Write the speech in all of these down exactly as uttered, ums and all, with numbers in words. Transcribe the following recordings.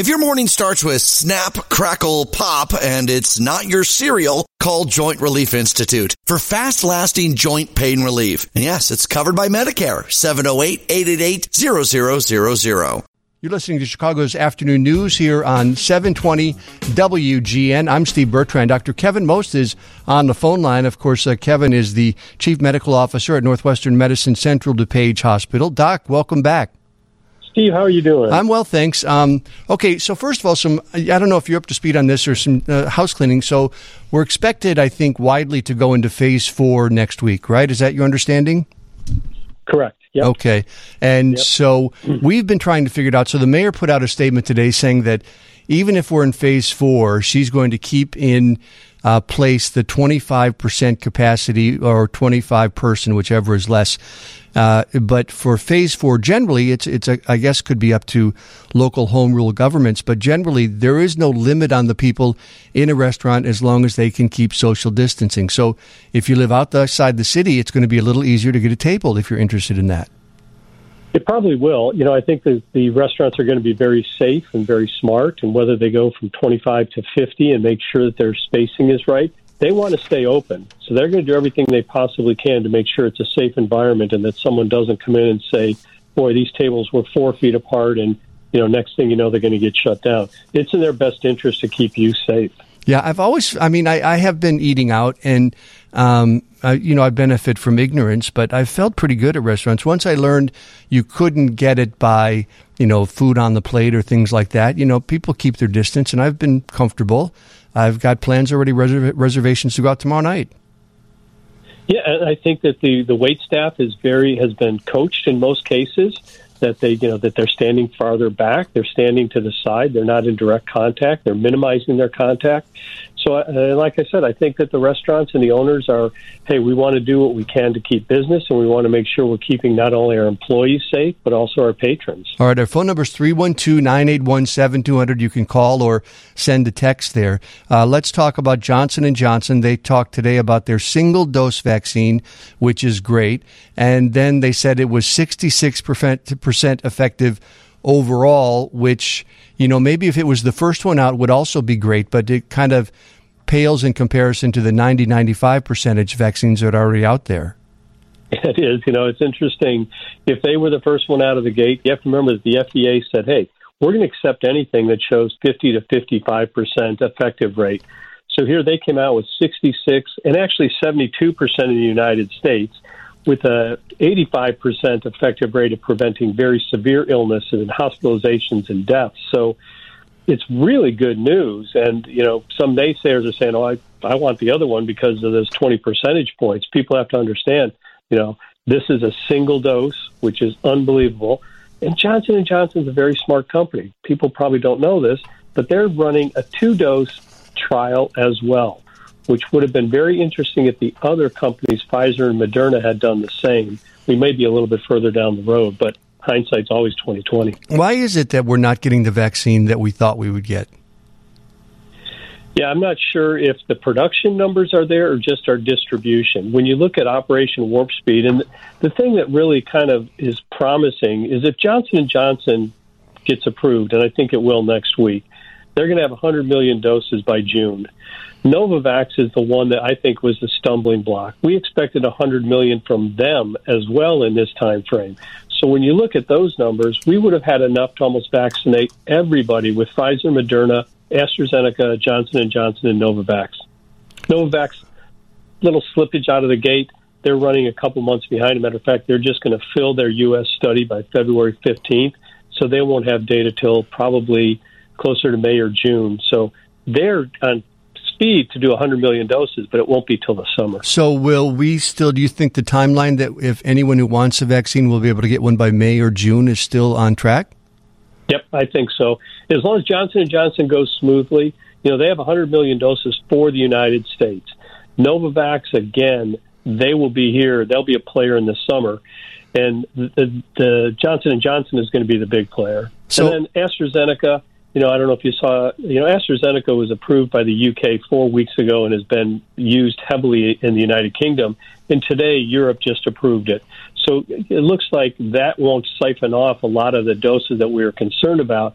If your morning starts with snap, crackle, pop, and it's not your cereal, call Joint Relief Institute for fast-lasting joint pain relief. And yes, it's covered by Medicare. seven oh eight, eight eight eight, zero zero zero zero. You're listening to Chicago's Afternoon News here on seven twenty W G N. I'm Steve Bertrand. Doctor Kevin Most is on the phone line. Of course, uh, Kevin is the Chief Medical Officer at Northwestern Medicine Central DuPage Hospital. Doc, welcome back. Steve, how are you doing? I'm well, thanks. Um, okay, so first of all, some I don't know if you're up to speed on this or some uh, house cleaning. So we're expected, I think, widely to go into phase four next week, right? Is that your understanding? Correct. Yep. Okay. And yep. so we've been trying to figure it out. So the mayor put out a statement today saying that even if we're in phase four, she's going to keep in uh, place the twenty-five percent capacity or twenty-five person, whichever is less. Uh, but for phase four, generally, it's, it's a, I guess, could be up to local home rule governments. But generally, there is no limit on the people in a restaurant as long as they can keep social distancing. So if you live outside the city, it's going to be a little easier to get a table if you're interested in that. It probably will. You know, I think that the restaurants are going to be very safe and very smart. And whether they go from twenty-five to fifty and make sure that their spacing is right, they want to stay open. So they're going to do everything they possibly can to make sure it's a safe environment and that someone doesn't come in and say, boy, these tables were four feet apart and, you know, next thing you know, they're going to get shut down. It's in their best interest to keep you safe. Yeah, I've always, I mean, I, I have been eating out and, um, I, you know, I benefit from ignorance, but I felt pretty good at restaurants. Once I learned you couldn't get it by, you know, food on the plate or things like that, you know, people keep their distance and I've been comfortable. I've got plans already, reserv- reservations to go out tomorrow night. Yeah, and I think that the, the wait staff is very has been coached in most cases that they you know that they're standing farther back, they're standing to the side, they're not in direct contact, they're minimizing their contact. So, uh, like I said, I think that the restaurants and the owners are, hey, we want to do what we can to keep business, and we want to make sure we're keeping not only our employees safe, but also our patrons. All right, our phone number is three one two, nine eight one, seven two zero zero. You can call or send a text there. Uh, let's talk about Johnson and Johnson. They talked today about their single-dose vaccine, which is great, and then they said it was sixty-six percent effective overall, which, you know, maybe if it was the first one out would also be great, but it kind of pales in comparison to the ninety, ninety-five percentage vaccines that are already out there. It is. You know, it's interesting. If they were the first one out of the gate, you have to remember that the F D A said, hey, we're going to accept anything that shows fifty to fifty-five percent effective rate. So here they came out with sixty-six and actually seventy-two percent in the United States, with a eighty-five percent effective rate of preventing very severe illness and hospitalizations and deaths. So it's really good news. And, you know, some naysayers are saying, oh, I, I want the other one because of those twenty percentage points. People have to understand, you know, this is a single dose, which is unbelievable. And Johnson and Johnson is a very smart company. People probably don't know this, but they're running a two-dose trial as well, which would have been very interesting if the other companies, Pfizer and Moderna, had done the same. We may be a little bit further down the road, but hindsight's always twenty twenty. Why is it that we're not getting the vaccine that we thought we would get? Yeah, I'm not sure if the production numbers are there or just our distribution. When you look at Operation Warp Speed, and the thing that really kind of is promising is if Johnson and Johnson gets approved, and I think it will next week, they're going to have one hundred million doses by June. Novavax is the one that I think was the stumbling block. We expected one hundred million from them as well in this time frame. So when you look at those numbers, we would have had enough to almost vaccinate everybody with Pfizer, Moderna, AstraZeneca, Johnson and Johnson, and Novavax. Novavax, little slippage out of the gate. They're running a couple months behind. As a matter of fact, they're just going to fill their U S study by February fifteenth, so they won't have data till probably closer to May or June. So they're on speed to do one hundred million doses, but it won't be till the summer. So will we still, do you think the timeline that if anyone who wants a vaccine will be able to get one by May or June is still on track? Yep, I think so. As long as Johnson and Johnson goes smoothly, you know, they have one hundred million doses for the United States. Novavax, again, they will be here. They'll be a player in the summer. And the, the Johnson and Johnson is going to be the big player. So, and then AstraZeneca, you know, I don't know if you saw, you know, AstraZeneca was approved by the U K four weeks ago and has been used heavily in the United Kingdom. And today, Europe just approved it. So it looks like that won't siphon off a lot of the doses that we were concerned about.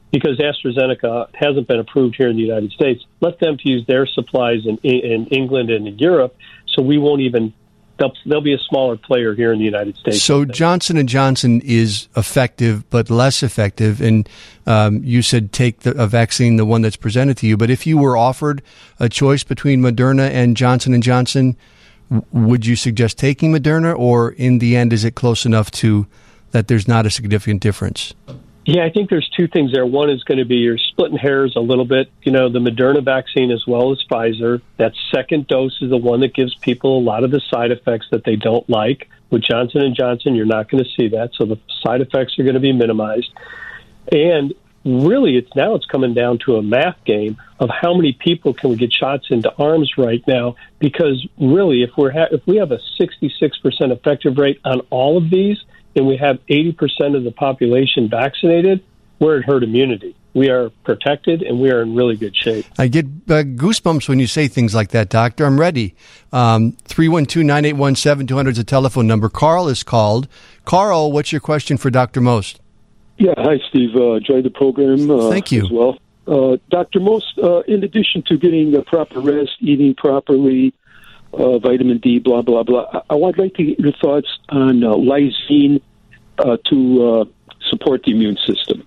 because AstraZeneca hasn't been approved here in the United States. Let them to use their supplies in, in England and in Europe, so we won't even. They'll, they'll be a smaller player here in the United States. So Johnson and Johnson is effective, but less effective. And um, you said take the, a vaccine, the one that's presented to you. But if you were offered a choice between Moderna and Johnson and Johnson, w- would you suggest taking Moderna, or in the end, is it close enough to that there's not a significant difference? Yeah, I think there's two things there. One is going to be you're splitting hairs a little bit. You know, the Moderna vaccine as well as Pfizer, that second dose is the one that gives people a lot of the side effects that they don't like. With Johnson and Johnson, you're not going to see that, so the side effects are going to be minimized. And really, it's now it's coming down to a math game of how many people can we get shots into arms right now, because really, if we're ha- if we have a sixty-six percent effective rate on all of these, and we have eighty percent of the population vaccinated, we're at herd immunity. We are protected, and we are in really good shape. I get uh, goosebumps when you say things like that, Doctor. I'm ready. Um, three one two, nine eight one, seven two zero zero is a telephone number. Carl is called. Carl, what's your question for Doctor Most? Yeah, hi, Steve. Uh, enjoyed the program uh, Thank you. as well. Uh, Doctor Most, uh, in addition to getting the proper rest, eating properly, Uh, vitamin D, blah, blah, blah. I, I would like to get your thoughts on uh, lysine uh, to uh, support the immune system.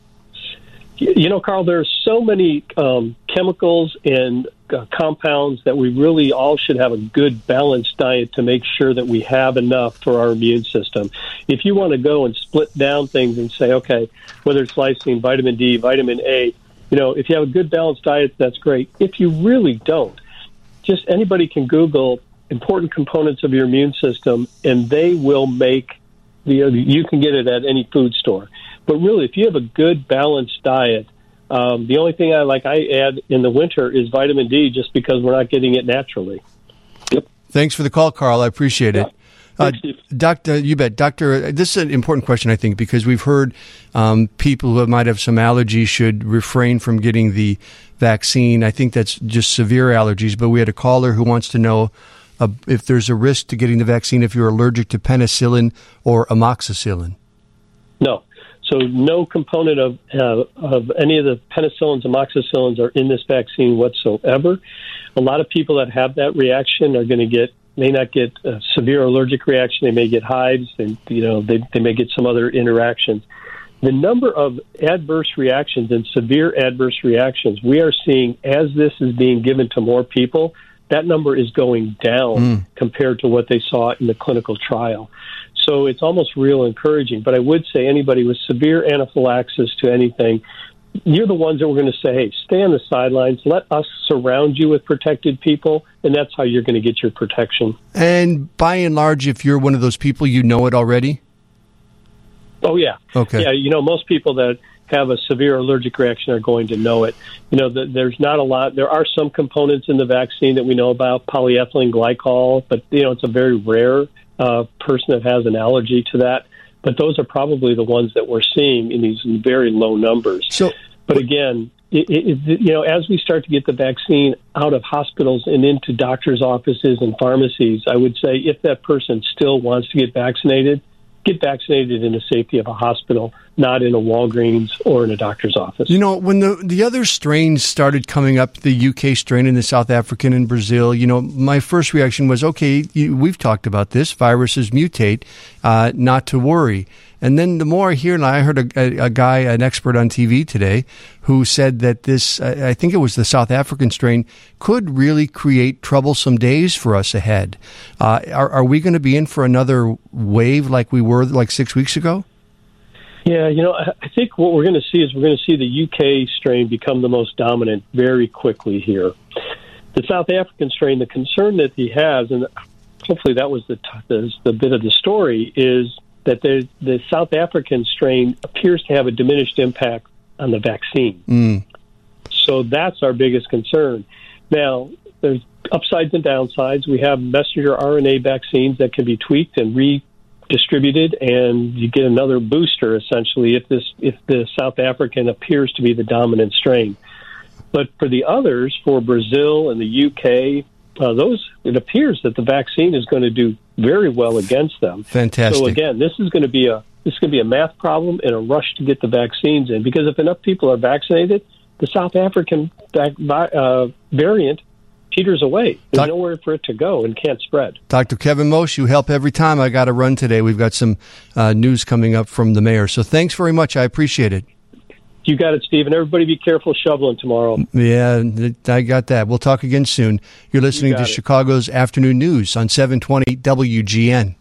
You know, Carl, there are so many um, chemicals and uh, compounds that we really all should have a good balanced diet to make sure that we have enough for our immune system. If you want to go and split down things and say, okay, whether it's lysine, vitamin D, vitamin A, you know, if you have a good balanced diet, that's great. If you really don't, just anybody can Google important components of your immune system, and they will make the. You can get it at any food store. But really, if you have a good balanced diet, um, the only thing I like I add in the winter is vitamin D, just because we're not getting it naturally. Yep. Thanks for the call, Carl. I appreciate it. Yeah. Uh, Doctor, you bet. Doctor, this is an important question, I think, because we've heard um, people who might have some allergies should refrain from getting the vaccine. I think that's just severe allergies, but we had a caller who wants to know uh, if there's a risk to getting the vaccine if you're allergic to penicillin or amoxicillin. No. So no component of uh, of any of the penicillins, amoxicillins are in this vaccine whatsoever. A lot of people that have that reaction are going to get may not get a severe allergic reaction. They may get hives, and you know they they may get some other interactions. The number of adverse reactions and severe adverse reactions we are seeing as this is being given to more people, that number is going down mm. compared to what they saw in the clinical trial. So it's almost real encouraging. But I would say anybody with severe anaphylaxis to anything, you're the ones that we're going to say, hey, stay on the sidelines. Let us surround you with protected people, and that's how you're going to get your protection. And by and large, if you're one of those people, you know it already? Oh, yeah. Okay. Yeah, you know, most people that have a severe allergic reaction are going to know it. You know, the, there's not a lot. There are some components in the vaccine that we know about, polyethylene glycol, but, you know, it's a very rare uh, person that has an allergy to that. But those are probably the ones that we're seeing in these very low numbers. So, but again, it, it, you know, as we start to get the vaccine out of hospitals and into doctors' offices and pharmacies, I would say if that person still wants to get vaccinated, get vaccinated in the safety of a hospital, not in a Walgreens or in a doctor's office. You know, when the the other strains started coming up, the U K strain and the South African and Brazil, you know, my first reaction was, okay, you, we've talked about this. Viruses mutate, uh, not to worry. And then the more I hear, and I heard a, a, a guy, an expert on T V today, who said that this, I think it was the South African strain, could really create troublesome days for us ahead. Uh, are, are we going to be in for another wave like we were like six weeks ago? Yeah, you know, I think what we're going to see is we're going to see the U K strain become the most dominant very quickly here. The South African strain, the concern that he has, and hopefully that was the the, the bit of the story, is that the, the South African strain appears to have a diminished impact on the vaccine. Mm. So that's our biggest concern. Now, there's upsides and downsides. We have messenger R N A vaccines that can be tweaked and redistributed, and you get another booster, essentially, if this if the South African appears to be the dominant strain. But for the others, for Brazil and the U K, uh, those it appears that the vaccine is going to do very well against them. Fantastic. So again, this is going to be a This is going to be a math problem and a rush to get the vaccines in, because if enough people are vaccinated, the South African vac- uh, variant peters away. There's Doc- nowhere for it to go and can't spread. Doctor Kevin Mosh, you help every time. I got to run today. We've got some uh, news coming up from the mayor. So thanks very much. I appreciate it. You got it, Steve. And everybody be careful shoveling tomorrow. Yeah, I got that. We'll talk again soon. You're listening You to got it. Chicago's Afternoon News on seven twenty W G N.